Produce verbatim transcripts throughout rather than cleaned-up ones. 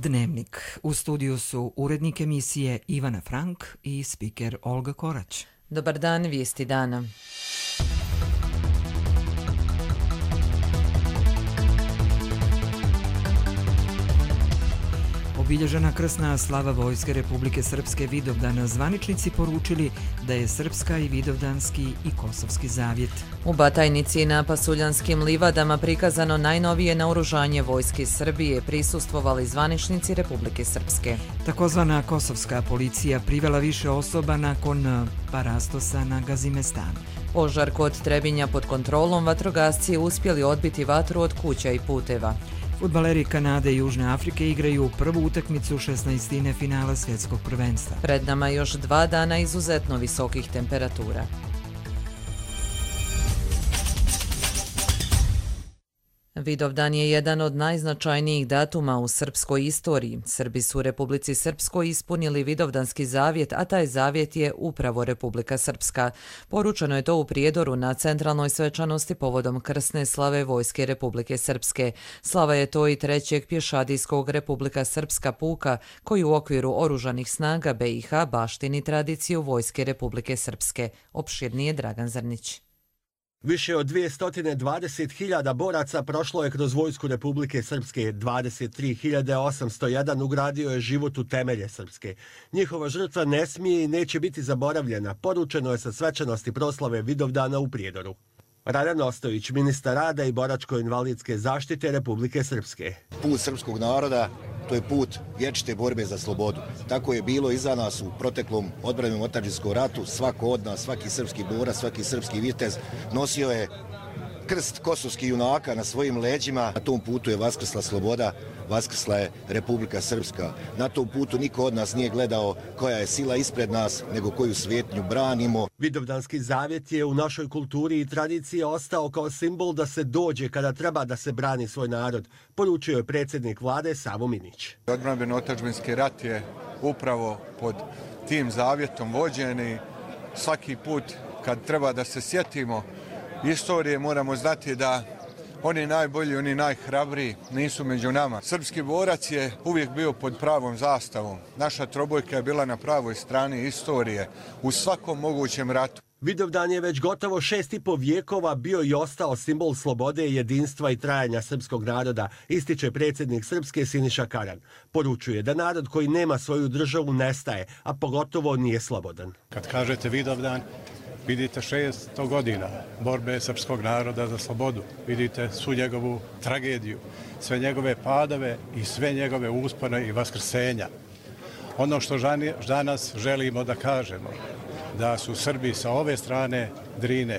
Dnevnik. U studiju su urednik emisije Ivana Frank i spiker Olga Korać. Dobar dan, vijesti dana. Obilježena krsna slava Vojske Republike Srpske Vidovdana, zvaničnici poručili da je srpska i vidovdanski i kosovski zavjet. U Batajnici na Pasuljanskim livadama prikazano najnovije naoružanje Vojske Srbije, prisustvovali zvaničnici Republike Srpske. Takozvana kosovska policija privela više osoba nakon parastosa na Gazimestanu. Požar kod Trebinja pod kontrolom, vatrogasci uspjeli odbiti vatru od kuća i puteva. Fudbaleri Kanade i Južne Afrike igraju prvu utakmicu šesnaestine finala svjetskog prvenstva. Pred nama još dva dana izuzetno visokih temperatura. Vidovdan je jedan od najznačajnijih datuma u srpskoj istoriji. Srbi su Republici Srpskoj ispunili Vidovdanski zavjet, a taj zavjet je upravo Republika Srpska. Poručeno je to u Prijedoru na centralnoj svečanosti povodom krsne slave Vojske Republike Srpske. Slava je to i trećeg pješadijskog Republika Srpska puka, koji u okviru oružanih snaga B i H baštini tradiciju Vojske Republike Srpske. Opširnije Dragan Zrnić. Više od dvjesto dvadeset hiljada boraca prošlo je kroz Vojsku Republike Srpske, dvadeset tri hiljade osamsto jedan ugradio je život u temelje Srpske. Njihova žrtva ne smije i neće biti zaboravljena, poručeno je sa svečanosti proslave Vidovdana u Prijedoru. Radan Ostojić, ministar rada i boračko-invalidske zaštite Republike Srpske. Put srpskog naroda, to je put vječite borbe za slobodu. Tako je bilo i za nas u proteklom odbranom otadžbinskom ratu. Svako od nas, svaki srpski borac, svaki srpski vitez nosio je krst kosovskih junaka na svojim leđima. Na tom putu je vaskrsla sloboda, vaskrsla je Republika Srpska. Na tom putu niko od nas nije gledao koja je sila ispred nas, nego koju svijetnju branimo. Vidovdanski zavjet je u našoj kulturi i tradiciji ostao kao simbol da se dođe kada treba da se brani svoj narod, poručio je predsjednik vlade Savo Minić. Odbrambeno otadžbinski rat je upravo pod tim zavjetom vođen i svaki put kad treba da se sjetimo istorije moramo znati da oni najbolji, oni najhrabriji nisu među nama. Srpski borac je uvijek bio pod pravom zastavom. Naša trobojka je bila na pravoj strani istorije u svakom mogućem ratu. Vidovdan je već gotovo šest i po vijekova bio i ostao simbol slobode, jedinstva i trajanja srpskog naroda, ističe predsjednik Srpske Siniša Karan. Poručuje da narod koji nema svoju državu nestaje, a pogotovo nije slobodan. Kad kažete Vidovdan, vidite šesto godina borbe srpskog naroda za slobodu. Vidite svu njegovu tragediju, sve njegove padove i sve njegove uspone i vaskrsenja. Ono što danas želimo da kažemo, da su Srbi sa ove strane Drine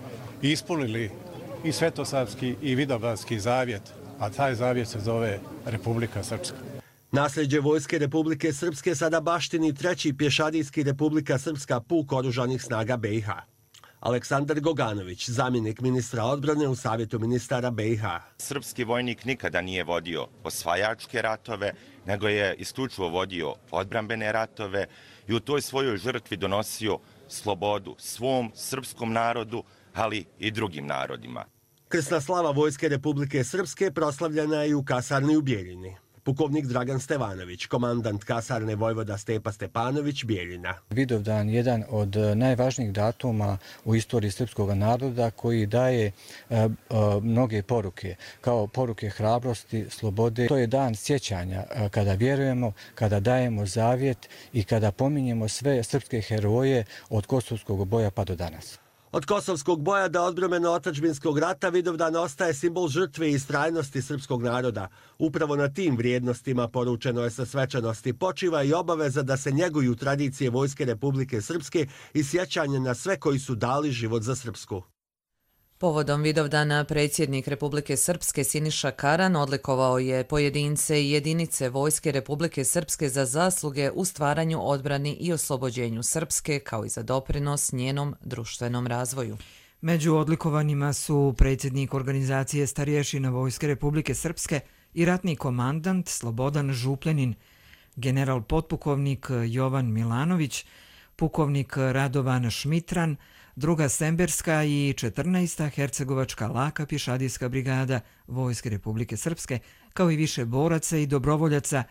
ispunili i Svetosavski i Vidovdanski zavjet, a taj zavjet se zove Republika Srpska. Nasljeđe Vojske Republike Srpske sada baštini treći pješadijski Republika Srpska puk oružanih snaga B i H. Aleksandar Goganović, zamjenik ministra odbrane u Savjetu ministara B i H. Srpski vojnik nikada nije vodio osvajačke ratove, nego je isključivo vodio odbrambene ratove i u toj svojoj žrtvi donosio slobodu svom srpskom narodu, ali i drugim narodima. Krsna slava Vojske Republike Srpske proslavljena je i u kasarni u Bijeljini. Pukovnik Dragan Stevanović, komandant kasarne vojvoda Stepa Stepanović, Bijeljina. Vidovdan je jedan od najvažnijih datuma u istoriji srpskog naroda koji daje e, e, mnoge poruke, kao poruke hrabrosti, slobode. To je dan sjećanja e, kada vjerujemo, kada dajemo zavjet i kada pominjemo sve srpske heroje od Kosovskog boja pa do danas. Od Kosovskog boja do odbrambeno otadžbinskog rata Vidovdan ostaje simbol žrtve i istrajnosti srpskog naroda. Upravo na tim vrijednostima, poručeno je sa svečanosti, počiva i obaveza da se njeguju tradicije Vojske Republike Srpske i sjećanje na sve koji su dali život za Srpsku. Povodom Vidovdana predsjednik Republike Srpske Siniša Karan odlikovao je pojedince i jedinice Vojske Republike Srpske za zasluge u stvaranju, odbrani i oslobođenju Srpske, kao i za doprinos njenom društvenom razvoju. Među odlikovanima su predsjednik organizacije starješina Vojske Republike Srpske i ratni komandant Slobodan Župljanin, general potpukovnik Jovan Milanović, pukovnik Radovan Šmitran, druga Semberska i četrnaesta Hercegovačka laka pješadijska brigada Vojske Republike Srpske, kao i više boraca i dobrovoljaca,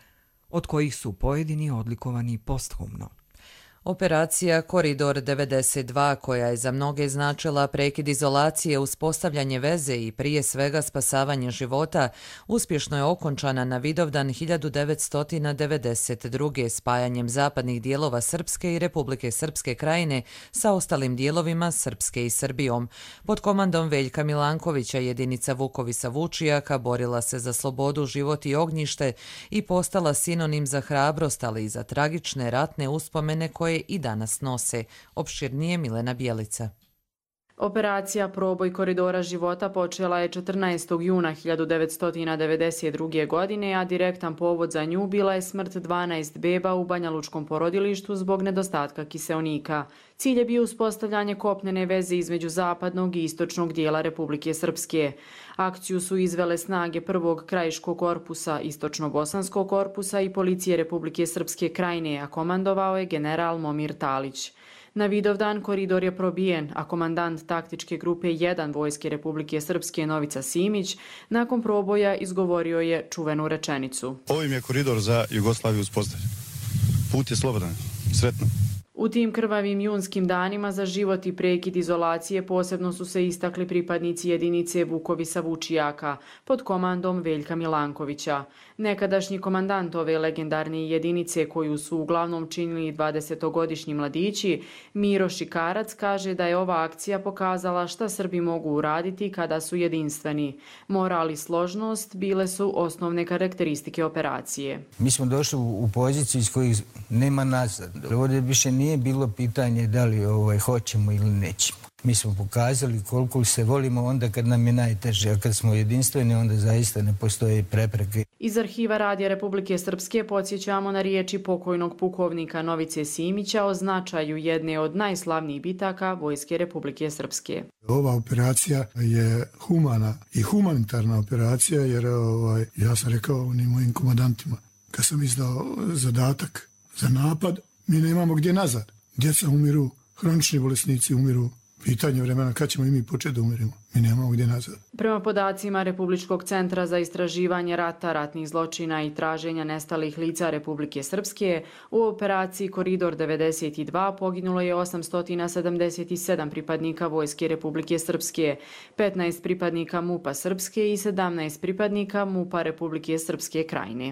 od kojih su pojedini odlikovani posthumno. Operacija Koridor devedeset dva, koja je za mnoge značila prekid izolacije, uspostavljanje veze i prije svega spasavanje života, uspješno je okončana na Vidovdan hiljadu devetsto devedeset druge spajanjem zapadnih dijelova Srpske i Republike Srpske krajine sa ostalim dijelovima Srpske i Srbijom. Pod komandom Veljka Milankovića jedinica Vukovisa Vučijaka borila se za slobodu, život i ognjište i postala sinonim za hrabrost, ali i za tragične ratne uspomene koje i danas nose. Opširnije Milena Bjelica. Operacija Proboj koridora života počela je četrnaestog juna hiljadu devetsto devedeset druge. godine, a direktan povod za nju bila je smrt dvanaest beba u banjalučkom porodilištu zbog nedostatka kiseonika. Cilj je bio uspostavljanje kopnene veze između zapadnog i istočnog dijela Republike Srpske. Akciju su izvele snage prvog krajiškog korpusa, istočno-bosanskog korpusa i policije Republike Srpske krajine, a komandovao je general Momir Talić. Na Vidovdan koridor je probijen, a komandant taktičke grupe jedan Vojske Republike Srpske Novica Simić nakon proboja izgovorio je čuvenu rečenicu. Ovim je koridor za Jugoslaviju uspostavljen. Put je slobodan. Sretno. U tim krvavim junskim danima za život i prekid izolacije posebno su se istakli pripadnici jedinice Vukovisa Vučijaka pod komandom Veljka Milankovića. Nekadašnji komandant ove legendarne jedinice, koju su uglavnom činili dvadesetogodišnji mladići, Miro Šikarac, kaže da je ova akcija pokazala šta Srbi mogu uraditi kada su jedinstveni. Moral i složnost bile su osnovne karakteristike operacije. Mi smo došli u poziciju iz kojih nema nazad. Ovdje više nije bilo pitanje da li ovaj, hoćemo ili nećemo. Mi smo pokazali koliko se volimo onda kad nam je najteže, a kad smo jedinstveni onda zaista ne postoje prepreke. Iz arhiva Radija Republike Srpske podsjećamo na riječi pokojnog pukovnika Novice Simića o značaju jedne od najslavnijih bitaka Vojske Republike Srpske. Ova operacija je humana i humanitarna operacija jer ovaj, ja sam rekao onim mojim komandantima kad sam izdao zadatak za napad, mi nemamo gdje nazad. Djeca umiru, hronični bolesnici umiru. Pitanje vremena kad ćemo i mi početi da umirimo. Mi nemamo gdje nazad. Prema podacima Republičkog centra za istraživanje rata, ratnih zločina i traženja nestalih lica Republike Srpske, u operaciji Koridor devedeset dva poginulo je osamsto sedamdeset sedam pripadnika Vojske Republike Srpske, petnaest pripadnika MUP-a Srpske i sedamnaest pripadnika MUP-a Republike Srpske krajine.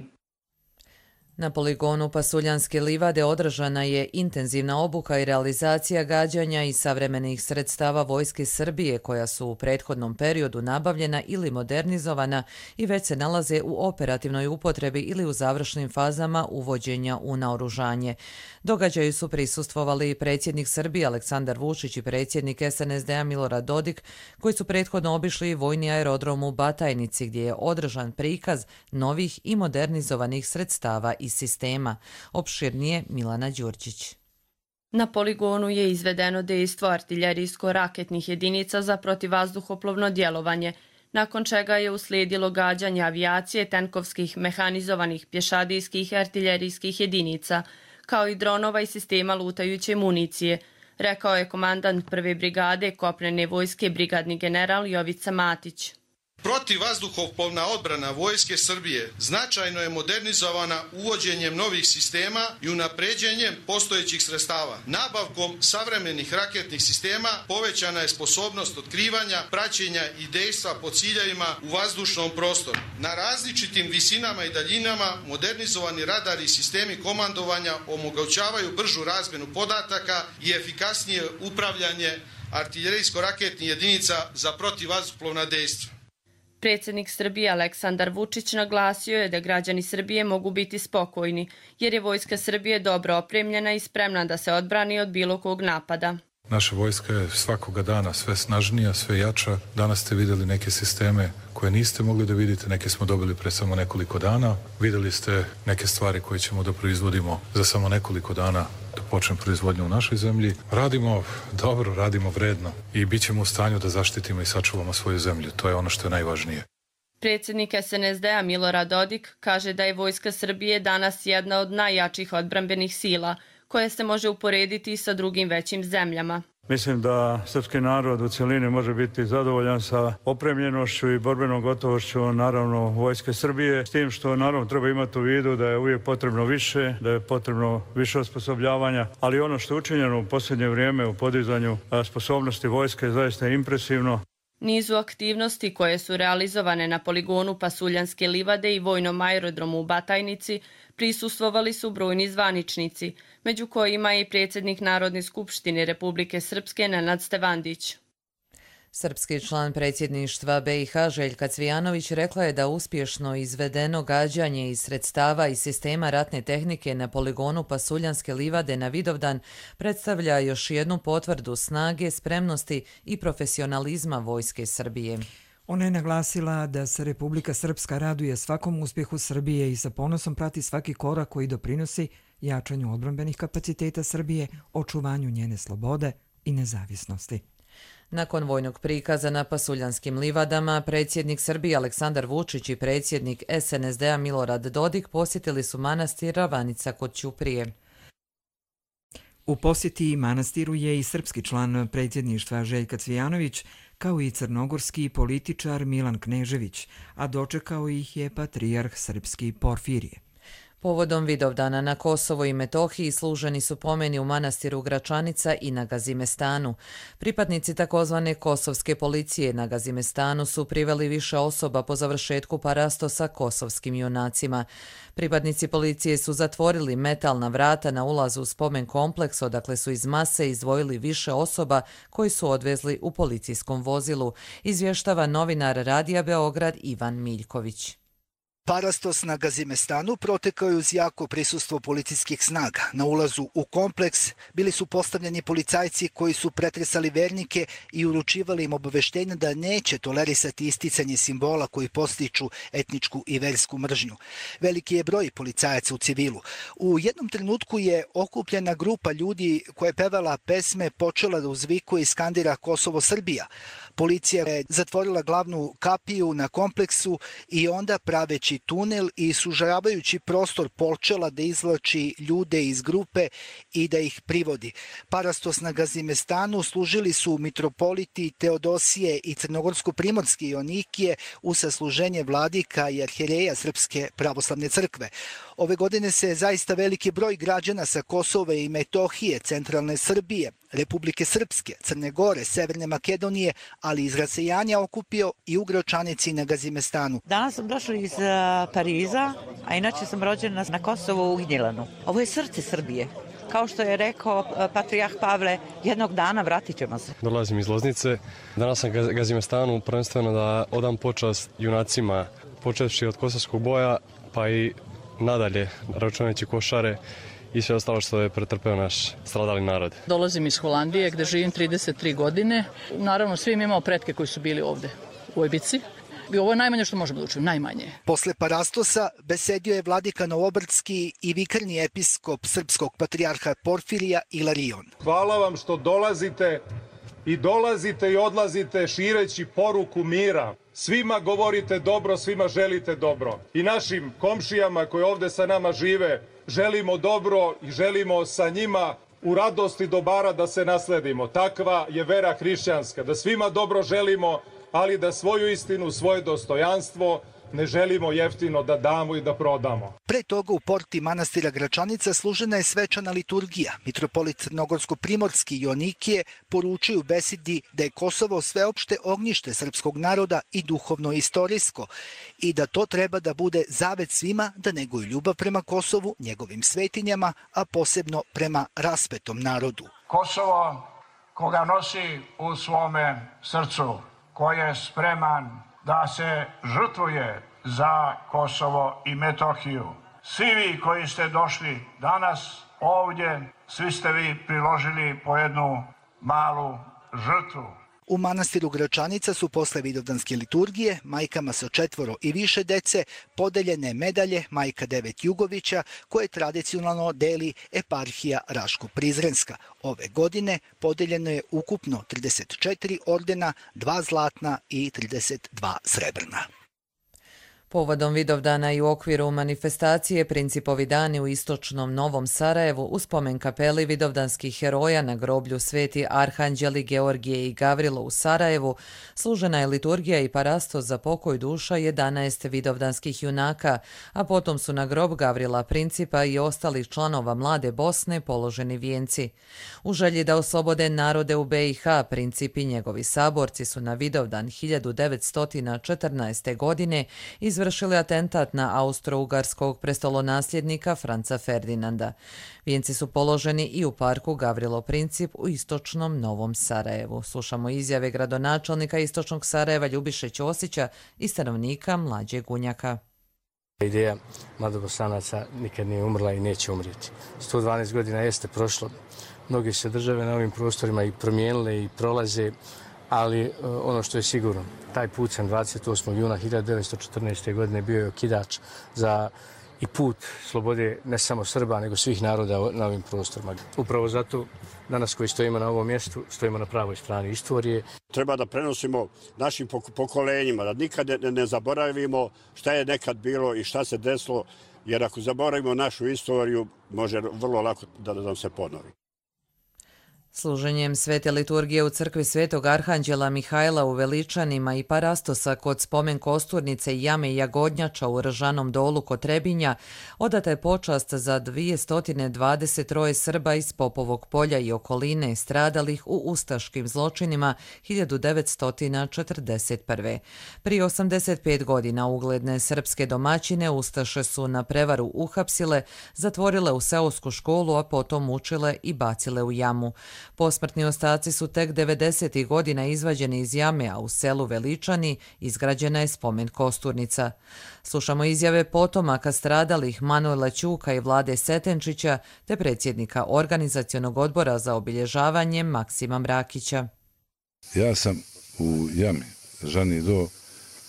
Na poligonu Pasuljanske livade održana je intenzivna obuka i realizacija gađanja i savremenih sredstava Vojske Srbije koja su u prethodnom periodu nabavljena ili modernizovana i već se nalaze u operativnoj upotrebi ili u završnim fazama uvođenja u naoružanje. Događaju su prisustvovali predsjednik Srbije Aleksandar Vučić i predsjednik es en es de a Milorad Dodik, koji su prethodno obišli vojni aerodrom u Batajnici gdje je održan prikaz novih i modernizovanih sredstava i sistema. Opširnije Milana Đurđić. Na poligonu je izvedeno dejstvo artiljerijsko-raketnih jedinica za protivvazduhoplovno djelovanje, nakon čega je uslijedilo gađanje avijacije, tenkovskih, mehanizovanih, pješadijskih i artiljerijskih jedinica, kao i dronova i sistema lutajuće municije, rekao je komandant prve brigade kopnene vojske brigadni general Jovica Matić. Protivvazduhoplovna odbrana Vojske Srbije značajno je modernizovana uvođenjem novih sistema i unapređenjem postojećih sredstava. Nabavkom savremenih raketnih sistema povećana je sposobnost otkrivanja, praćenja i dejstva po ciljevima u vazdušnom prostoru. Na različitim visinama i daljinama modernizovani radari i sistemi komandovanja omogućavaju bržu razmjenu podataka i efikasnije upravljanje artiljerijsko-raketnih jedinica za protivvazduhoplovna dejstva. Predsjednik Srbije Aleksandar Vučić naglasio je da građani Srbije mogu biti spokojni, jer je Vojska Srbije dobro opremljena i spremna da se odbrani od bilo kog napada. Naša vojska je svakoga dana sve snažnija, sve jača. Danas ste vidjeli neke sisteme koje niste mogli da vidite, neke smo dobili pre samo nekoliko dana. Vidjeli ste neke stvari koje ćemo da proizvodimo za samo nekoliko dana da počne proizvodnja u našoj zemlji. Radimo dobro, radimo vredno i bit ćemo u stanju da zaštitimo i sačuvamo svoju zemlju. To je ono što je najvažnije. Predsjednik es en es de a Milorad Dodik kaže da je Vojska Srbije danas jedna od najjačih odbrambenih sila, koje se može uporediti sa drugim većim zemljama. Mislim da srpski narod u cijelini može biti zadovoljan sa opremljenošću i borbenom gotovošću naravno Vojske Srbije, s tim što naravno treba imati u vidu da je uvijek potrebno više, da je potrebno više osposobljavanja, ali ono što je učinjeno u posljednje vrijeme u podizanju sposobnosti vojske je zaista impresivno. Nizu aktivnosti koje su realizovane na poligonu Pasuljanske livade i vojnom aerodromu u Batajnici prisustvovali su brojni zvaničnici, među kojima je i predsjednik Narodne skupštine Republike Srpske Nenad Stevandić. Srpski član predsjedništva B i H Željka Cvijanović rekla je da uspješno izvedeno gađanje iz sredstava i sistema ratne tehnike na poligonu Pasuljanske livade na Vidovdan predstavlja još jednu potvrdu snage, spremnosti i profesionalizma Vojske Srbije. Ona je naglasila da se Republika Srpska raduje svakom uspjehu Srbije i sa ponosom prati svaki korak koji doprinosi jačanju odbrambenih kapaciteta Srbije, očuvanju njene slobode i nezavisnosti. Nakon vojnog prikaza na Pasuljanskim livadama, predsjednik Srbije Aleksandar Vučić i predsjednik S N S D-a Milorad Dodik posjetili su manastir Ravanica kod Ćuprije. U posjeti manastiru je i srpski član predsjedništva Željka Cvijanović, kao i crnogorski političar Milan Knežević, a dočekao ih je patrijarh srpski Porfirije. Povodom Vidovdana na Kosovo i Metohiji služeni su pomeni u manastiru Gračanica i na Gazimestanu. Pripadnici takozvane kosovske policije na Gazimestanu su priveli više osoba po završetku parasto sa kosovskim junacima. Pripadnici policije su zatvorili metalna vrata na ulazu u spomen kompleks, odakle su iz mase izdvojili više osoba koji su odvezli u policijskom vozilu, izvještava novinar Radija Beograd Ivan Miljković. Parastos na Gazimestanu protekao je uz jako prisustvo policijskih snaga. Na ulazu u kompleks bili su postavljeni policajci koji su pretresali vernike i uručivali im obaveštenja da neće tolerisati isticanje simbola koji postiču etničku i versku mržnju. Veliki je broj policajaca u civilu. U jednom trenutku je okupljena grupa ljudi koja je pevala pesme počela da uzvikuje i skandira Kosovo Srbija. Policija je zatvorila glavnu kapiju na kompleksu i onda praveći tunel i sužavajući prostor počela da izvlači ljude iz grupe i da ih privodi. Parastos na Gazimestanu služili su mitropoliti Teodosije i Crnogorsko-Primorske Jonikije u sasluženje vladika i arhijereja Srpske pravoslavne crkve. Ove godine se zaista veliki broj građana sa Kosova i Metohije, centralne Srbije, Republike Srpske, Crne Gore, Severne Makedonije, ali iz rasejanja okupio i u Gračanici na Gazimestanu. Danas sam došla iz Pariza, a inače sam rođena na Kosovu u Gnjilanu. Ovo je srce Srbije. Kao što je rekao patrijarh Pavle, jednog dana vratit ćemo se. Dolazim iz Loznice. Danas sam na Gazimestanu prvenstveno da odam počast junacima, počevši od kosovskog boja, pa i nadalje, računajući Košare i sve ostalo što je pretrpeo naš stradali narod. Dolazim iz Holandije gdje živim trideset tri godine. Naravno, svi imamo pretke koji su bili ovdje u ovoj bici. I ovo je najmanje što možemo da učimo, najmanje. Posle Parastosa besedio je vladika Novobrdski i vikarni episkop srpskog patrijarha Porfirija Ilarion. Hvala vam što dolazite i dolazite i odlazite šireći poruku mira. Svima govorite dobro, svima želite dobro. I našim komšijama koji ovdje sa nama žive želimo dobro i želimo sa njima u radosti dobara da se nasledimo. Takva je vera hrišćanska, da svima dobro želimo, ali da svoju istinu, svoje dostojanstvo ne želimo jeftino da damo i da prodamo. Pre toga u porti manastira Gračanica služena je svečana liturgija. Mitropolit Crnogorsko-Primorski Jonikije poručuju u besedi da je Kosovo sveopšte ognjište srpskog naroda i duhovno istorijsko i da to treba da bude zavet svima da neguju ljubav prema Kosovu, njegovim svetinjama, a posebno prema raspetom narodu. Kosovo koga nosi u svome srcu, ko je spreman da se žrtvuje za Kosovo i Metohiju. Svi vi koji ste došli danas ovdje, svi ste vi priložili po jednu malu žrtvu. U manastiru Gračanica su posle vidovdanske liturgije majkama sa četvoro i više dece podeljene medalje Majka Devet Jugovića koje tradicionalno deli eparhija Raško-Prizrenska. Ove godine podeljeno je ukupno trideset četiri ordena, dva zlatna i trideset dva srebrna. Povodom Vidovdana i u okviru manifestacije Principovi dani u istočnom Novom Sarajevu u spomen kapeli vidovdanskih heroja na groblju Sveti Arhanđeli Georgije i Gavrilo u Sarajevu služena je liturgija i parasto za pokoj duša jedanaest vidovdanskih junaka, a potom su na grob Gavrila Principa i ostalih članova Mlade Bosne položeni vijenci. U želji da oslobode narode u B i H, Princip i njegovi saborci su na Vidovdan hiljadu devetsto četrnaeste. godine izvršili atentat na austro-ugarskog prestolonasljednika Franca Ferdinanda. Vijenci su položeni i u parku Gavrilo Princip u istočnom Novom Sarajevu. Slušamo izjave gradonačelnika istočnog Sarajeva Ljubiše Ćosića i stanovnika Mlađe Gunjaka. Ideja mladobosanaca nikad nije umrla i neće umrijeti. sto dvanaest godina jeste prošlo. Mnoge se države na ovim prostorima i promijenile i prolaze, ali ono što je sigurno, taj pucanj dvadeset osmog juna hiljadu devetsto četrnaeste. godine bio je okidač za i put slobode ne samo Srba, nego svih naroda na ovim prostorima. Upravo zato danas koji stojimo na ovom mjestu, stojimo na pravoj strani istorije. Treba da prenosimo našim pokolenjima, da nikad ne, ne zaboravimo šta je nekad bilo i šta se desilo, jer ako zaboravimo našu istoriju, može vrlo lako da nam se ponovi. Služenjem svete liturgije u crkvi Svetog Arhanđela Mihajla u Veličanima i parastosa kod spomen kosturnice Jame Jagodnjača u Ržanom dolu kod Trebinja odata je počast za dvjesto dvadeset troje Srba iz Popovog polja i okoline stradalih u ustaškim zločinima hiljadu devetsto četrdeset prve. Prije osamdeset pet godina ugledne srpske domaćine ustaše su na prevaru uhapsile, zatvorile u seosku školu, a potom učile i bacile u jamu. Posmrtni ostaci su tek devedesetih godina izvađeni iz jame, a u selu Veličani izgrađena je spomen kosturnica. Slušamo izjave potomaka stradalih Manuela Ćuka i Vlade Setenčića te predsjednika organizacionog odbora za obilježavanje Maksima Mrakića. Ja sam u jami Žani do e,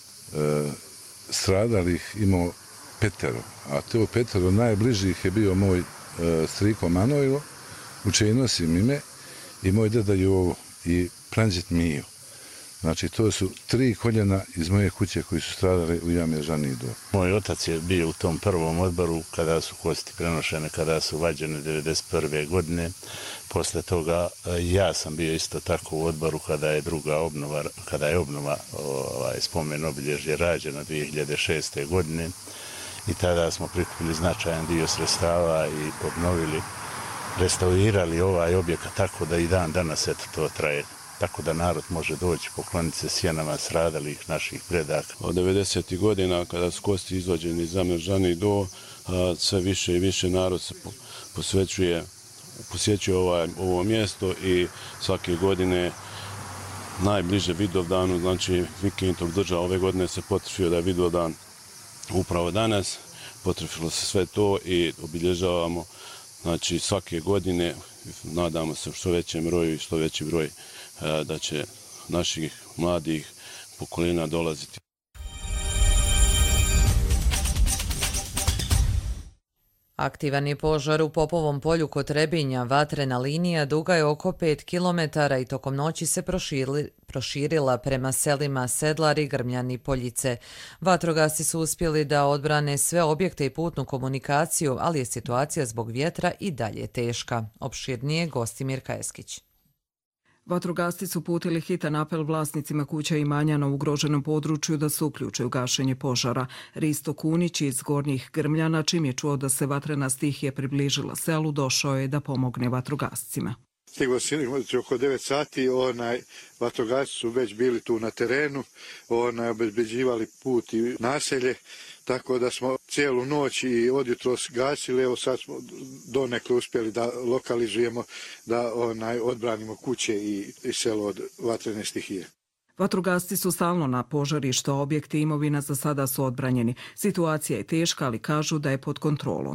stradalih imao petero, a to petero najbližih je bio moj e, striko Manojlo, u čiji nosim ime, i moj deda Jovo i pranđet Mijo. Znači, to su tri koljena iz moje kuće koji su stradali u jami Žani do. Moj otac je bio u tom prvom odboru kada su kosti prenošene, kada su vađene devedeset prve. godine. Posle toga ja sam bio isto tako u odboru kada je druga obnova, kada je obnova ovaj, spomen obilježje rađena dvije hiljade šeste. godine. I tada smo prikupili značajan dio sredstava i obnovili, restaurirali ovaj objekat tako da i dan danas eto to traje. Tako da narod može doći pokloniti se sjenama stradalih naših predaka. Od devedesetih godina kada su kosti izvađeni iz jame Žani do, sve više i više narod se posvećuje, posjećuje ovaj, ovo mjesto i svake godine najbliže Vidovdanu, znači vikend tog država ove godine se potrefio da je Vidovdan upravo danas. Potrefilo se sve to i obilježavamo, znači svake godine, nadamo se što većem broju i što veći broj da će naših mladih pokoljenja dolaziti. Aktivan je požar u Popovom polju kod Trebinja. Vatrena linija duga je oko pet kilometara i tokom noći se proširili, proširila prema selima Sedlar i Grmljani Poljice. Vatrogasci su uspjeli da odbrane sve objekte i putnu komunikaciju, ali je situacija zbog vjetra i dalje teška. Opširnije Gostimir Kajeskić. Vatrogasci su uputili hitan apel vlasnicima kuća i imanja na ugroženom području da se uključe u gašenje požara. Risto Kunić iz Gornjih Grmljana, čim je čuo da se vatrena stihija približila selu, došao je da pomogne vatrogascima. Stiglo sinoć oko devet sati, onaj, vatrogasci su već bili tu na terenu, onaj, obezbeđivali put i naselje, tako da smo cijelu noć i od jutros gasili, evo sad smo donekle uspjeli da lokalizujemo, da onaj, odbranimo kuće i, i selo od vatrene stihije. Vatrogasci su stalno na požarištu, a objekti i imovina za sada su odbranjeni. Situacija je teška, ali kažu da je pod kontrolom.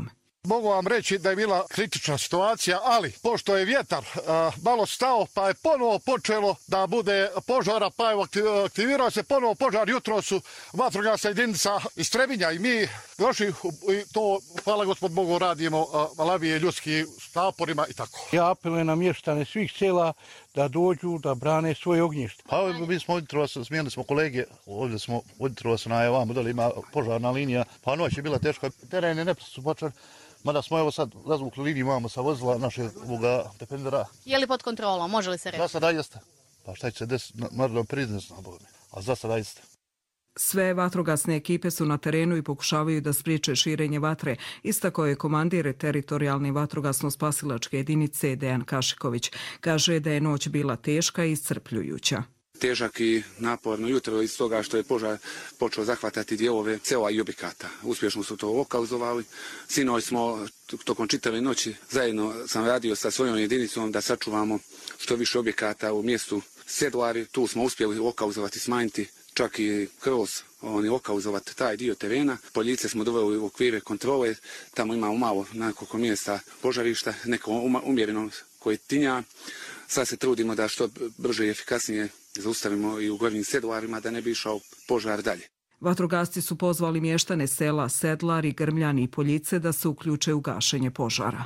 Mogu vam reći da je bila kritična situacija, ali pošto je vjetar a, malo stao, pa je ponovo počelo da bude požara, pa je aktivirao se ponovo požar. Jutro su vatrogasna jedinica iz Trebinja i mi došli i to, hvala gospod Bogu, radimo malavije ljudski s naporima i tako. Ja apelujem na mještane svih sela da dođu, da brane svoje ognjište. Pa mi smo oditro, smijenili smo kolege, ovdje smo oditro se na evam, da li ima požarna linija, pa noć je bila teška, teren je neprestano počar. Mada smo evo sad razvukli liniju, imamo sa vozila našeg ovoga dependera. Je li pod kontrolom, može li se reći? Za sada jeste. Pa šta će se desiti, naravno priznesno, a za sada jeste. Sve vatrogasne ekipe su na terenu i pokušavaju da spriječe širenje vatre, istakao je komandir teritorijalne vatrogasno-spasilačke jedinice Dejan Kašiković. Kaže da je noć bila teška i iscrpljujuća. Težak i naporno jutro iz toga što je požar počeo zahvatati dijelove seova i objekata. Uspješno su to lokalizovali. Sinoć smo tokom čitave noći zajedno sam radio sa svojom jedinicom da sačuvamo što više objekata u mjestu Sedlari. Tu smo uspjeli lokalizovati, smanjiti čak i kroz oni lokalizovati taj dio terena. Poljice smo doveli u okvire kontrole. Tamo imamo malo nekoliko mjesta požarišta, neko umjereno koje tinja. Sad se trudimo da što brže i efikasnije zaustavimo i u gornjim Sedlarima da ne bi išao požar dalje. Vatrogasci su pozvali mještane sela Sedlari, Grmljani i Poljice da se uključe u gašenje požara.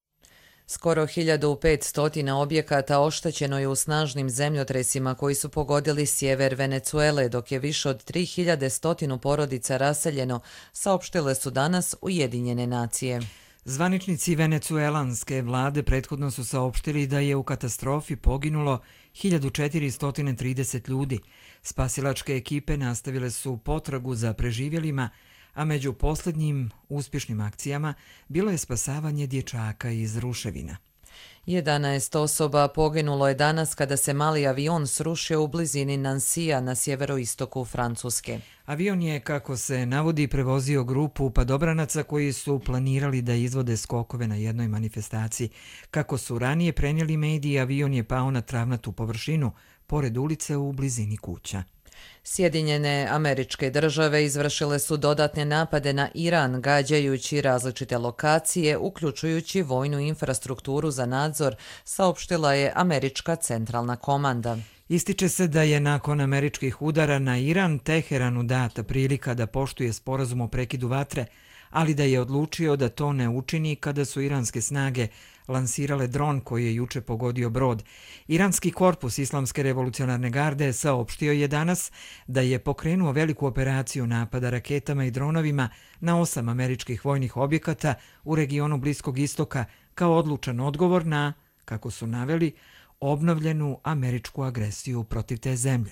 Skoro hiljadu petsto objekata oštećeno je u snažnim zemljotresima koji su pogodili sjever Venecuele, dok je više od tri hiljade sto porodica raseljeno, saopštile su danas Ujedinjene nacije. Zvaničnici venecuelanske vlade prethodno su saopštili da je u katastrofi poginulo hiljadu četiristo trideset ljudi. Spasilačke ekipe nastavile su potragu za preživjelima, a među posljednjim uspješnim akcijama bilo je spasavanje dječaka iz ruševina. jedanaest osoba poginulo je danas kada se mali avion srušio u blizini Nansija na sjeveroistoku Francuske. Avion je, kako se navodi, prevozio grupu padobranaca koji su planirali da izvode skokove na jednoj manifestaciji. Kako su ranije prenijeli mediji, avion je pao na travnatu površinu, pored ulice u blizini kuća. Sjedinjene Američke Države izvršile su dodatne napade na Iran, gađajući različite lokacije, uključujući vojnu infrastrukturu za nadzor, saopštila je Američka centralna komanda. Ističe se da je nakon američkih udara na Iran Teheranu data prilika da poštuje sporazum o prekidu vatre, ali da je odlučio da to ne učini kada su iranske snage lansirale dron koji je juče pogodio brod. Iranski korpus Islamske revolucionarne garde saopštio je danas da je pokrenuo veliku operaciju napada raketama i dronovima na osam američkih vojnih objekata u regionu Bliskog istoka kao odlučan odgovor na, kako su naveli, obnovljenu američku agresiju protiv te zemlje.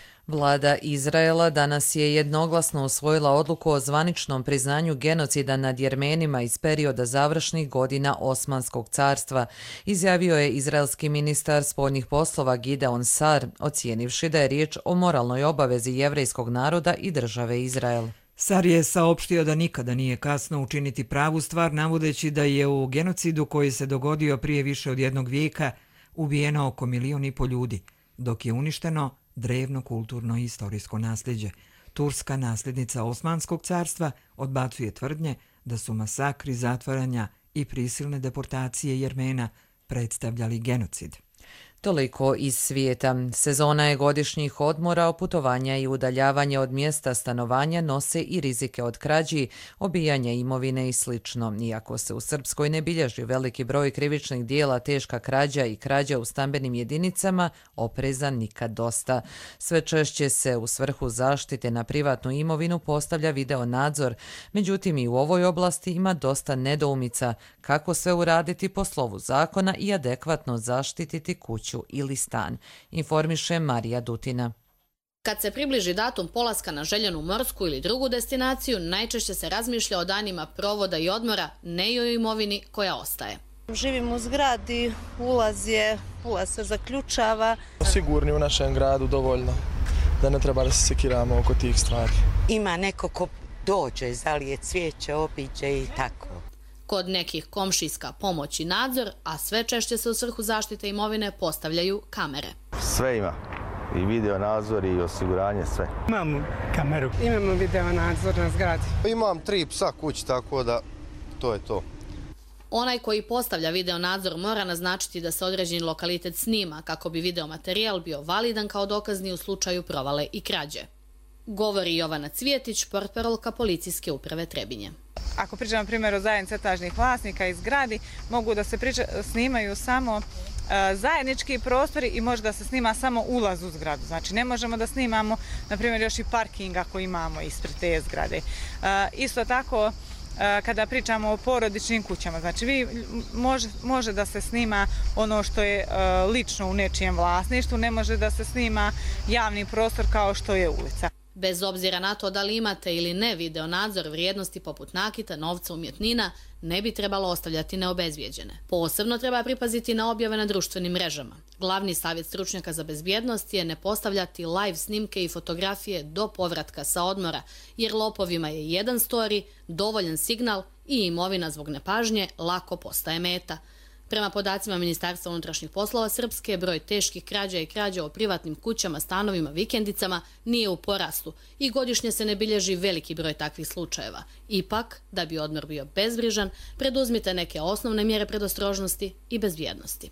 Vlada Izraela danas je jednoglasno usvojila odluku o zvaničnom priznanju genocida nad Jermenima iz perioda završnih godina Osmanskog carstva, izjavio je izraelski ministar spoljnih poslova Gideon Sar, ocijenivši da je riječ o moralnoj obavezi jevrejskog naroda i države Izrael. Sar je saopštio da nikada nije kasno učiniti pravu stvar, navodeći da je u genocidu koji se dogodio prije više od jednog vijeka ubijeno oko milion i pol ljudi, dok je uništeno drevno kulturno i istorijsko nasljeđe. Turska, nasljednica Osmanskog carstva, odbacuje tvrdnje da su masakri, zatvaranja i prisilne deportacije Jermena predstavljali genocid. Toliko iz svijeta. Sezona je godišnjih odmora, putovanja i udaljavanje od mjesta stanovanja nose i rizike od krađi, obijanja imovine i sl. Iako se u Srpskoj ne bilježi veliki broj krivičnih dijela, teška krađa i krađa u stambenim jedinicama, opreza nikad dosta. Sve češće se u svrhu zaštite na privatnu imovinu postavlja video nadzor, međutim i u ovoj oblasti ima dosta nedoumica kako sve uraditi po slovu zakona i adekvatno zaštititi kuću ili stan, informiše Marija Dutina. Kad se približi datum polaska na željenu morsku ili drugu destinaciju, najčešće se razmišlja o danima provoda i odmora, ne i o imovini koja ostaje. Živim u zgradi, ulaz je, ulaz se zaključava. Sigurni u našem gradu dovoljno, da ne treba da se sekiramo oko tih stvari. Ima neko ko dođe, zalije cvijeće, obiđe i tako. Kod nekih komšijska pomoć i nadzor, a sve češće se u svrhu zaštite imovine postavljaju kamere. Sve ima. I video nadzor i osiguranje, sve. Imamo kameru. Imamo video nadzor na zgradi. Imam tri psa kući, tako da to je to. Onaj koji postavlja video nadzor mora naznačiti da se određeni lokalitet snima kako bi video materijal bio validan kao dokazni u slučaju provale i krađe. Govori Jovana Cvjetić, portparolka Policijske uprave Trebinje. Ako pričamo na primjer o zajednici etažnih vlasnika i zgradi, mogu da se priča, snimaju samo e, zajednički prostori i može da se snima samo ulaz u zgradu. Znači ne možemo da snimamo, na primjer, još i parking ako imamo ispred te zgrade. E, isto tako, e, kada pričamo o porodičnim kućama, znači vi može, može da se snima ono što je e, lično u nečijem vlasništvu, ne može da se snima javni prostor kao što je ulica. Bez obzira na to da li imate ili ne video nadzor, vrijednosti poput nakita, novca, umjetnina ne bi trebalo ostavljati neobezbijeđene. Posebno treba pripaziti na objave na društvenim mrežama. Glavni savjet stručnjaka za bezbjednost je ne postavljati live snimke i fotografije do povratka sa odmora, jer lopovima je jedan story, dovoljan signal i imovina zbog nepažnje lako postaje meta. Prema podacima Ministarstva unutrašnjih poslova Srpske, broj teških krađa i krađa o privatnim kućama, stanovima, vikendicama nije u porastu i godišnje se ne bilježi veliki broj takvih slučajeva. Ipak, da bi odmor bio bezbrižan, preduzmite neke osnovne mjere predostrožnosti i bezbjednosti.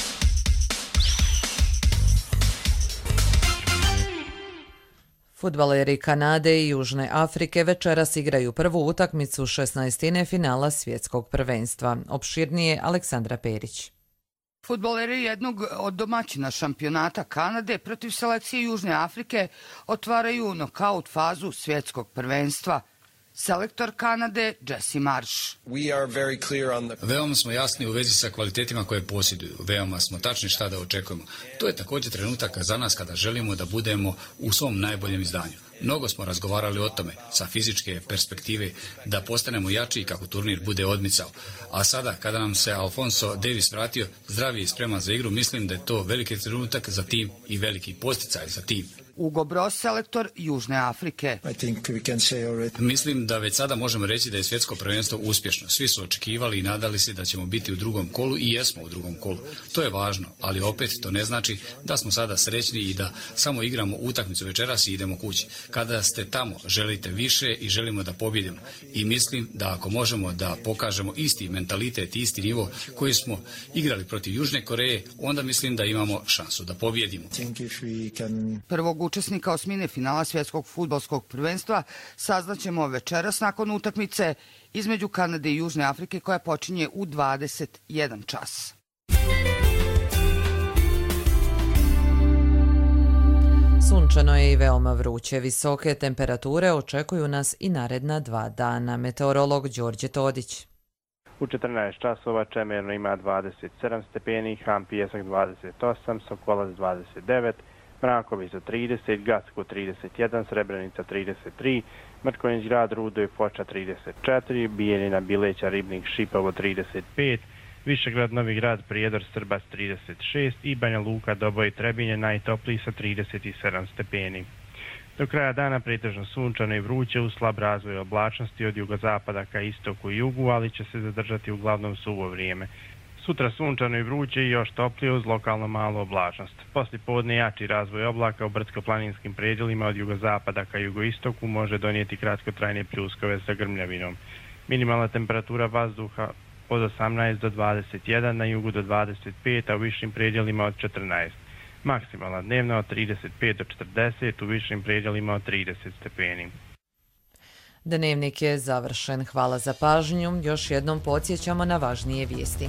Fudbaleri Kanade i Južne Afrike večeras igraju prvu utakmicu šesnaestine finala svjetskog prvenstva. Opširnije Aleksandra Perić. Fudbaleri jednog od domaćina šampionata Kanade protiv selekcije Južne Afrike otvaraju nokaut fazu svjetskog prvenstva. Selektor Kanade Jesse Marsh. Veoma smo jasni u vezi sa kvalitetima koje posjeduju. Veoma smo tačni šta da očekujemo. To je također trenutak za nas kada želimo da budemo u svom najboljem izdanju. Mnogo smo razgovarali o tome sa fizičke perspektive da postanemo jači i kako turnir bude odmicao. A sada kada nam se Alfonso Davis vratio zdravi i spreman za igru, mislim da je to veliki trenutak za tim i veliki posticaj za tim. Ugo Bros, selektor Južne Afrike. Mislim da već sada možemo reći da je svjetsko prvenstvo uspješno. Svi su očekivali i nadali se da ćemo biti u drugom kolu i jesmo u drugom kolu. To je važno, ali opet to ne znači da smo sada srećni i da samo igramo utakmicu večeras i idemo kući. Kada ste tamo, želite više i želimo da pobjedimo. I mislim da ako možemo da pokažemo isti mentalitet i isti nivo koji smo igrali protiv Južne Koreje, onda mislim da imamo šansu da pobjedimo. Prvog učesnika osmine finala svjetskog fudbalskog prvenstva saznaćemo večeras nakon utakmice između Kanade i Južne Afrike koja počinje u dvadeset jedan čas. Sunčano je i veoma vruće. Visoke temperature očekuju nas i naredna dva dana. Meteorolog Đorđe Todić. U četrnaest časova Čemerno ima dvadeset sedam stepeni, Ham Pijesak dvadeset osam, Sokolac dvadeset devet, Mrakovica trideset, Gacko trideset jedan, Srebrenica trideset tri, Mrkonjić grad, Rudo i Foča trideset četiri, Bijeljina, Bileća, Ribnik, Šipovo trideset pet, Višegrad, Novi grad, Prijedor, Srbac trideset šest i Banja Luka, Doboj i Trebinje najtopliji sa trideset sedam stepeni. Do kraja dana pretežno sunčano i vruće uz slab razvoj oblačnosti od jugozapada ka istoku i jugu, ali će se zadržati uglavnom suvo vrijeme. Sutra sunčano i vruće i još toplije uz lokalno malu oblačnost. Poslije podne jači razvoj oblaka u brdsko-planinskim predjelima od jugozapada ka jugoistoku može donijeti kratkotrajne pljuskove sa grmljavinom. Minimalna temperatura vazduha od osamnaest do dvadeset jedan, na jugu do dvadeset pet, a u višim predjelima od četrnaest. Maksimalna dnevna od trideset pet do četrdeset, u višim predjelima od trideset stepeni. Dnevnik je završen. Hvala za pažnju. Još jednom podsjećamo na važnije vijesti.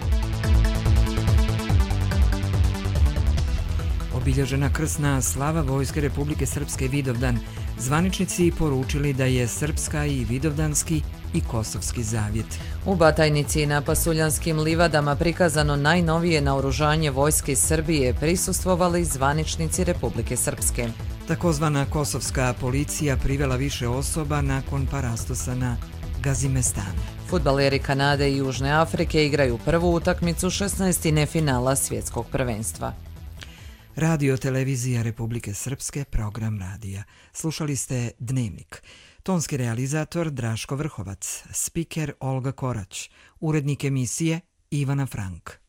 Obilježena krsna slava Vojske Republike Srpske Vidovdan. Zvaničnici poručili da je srpska i vidovdanski i kosovski zavjet. U Batajnici na Pasuljanskim livadama prikazano najnovije naoružanje Vojske Srbije prisustvovali zvaničnici Republike Srpske. Takozvana kosovska policija privela više osoba nakon parastosa na Gazimestanu. Fudbaleri Kanade i Južne Afrike igraju prvu utakmicu šesnaestine finala svjetskog prvenstva. Radio televizija Republike Srpske, program radija. Slušali ste Dnevnik. Tonski realizator Draško Vrhovac, spiker Olga Korać, urednik emisije Ivana Frank.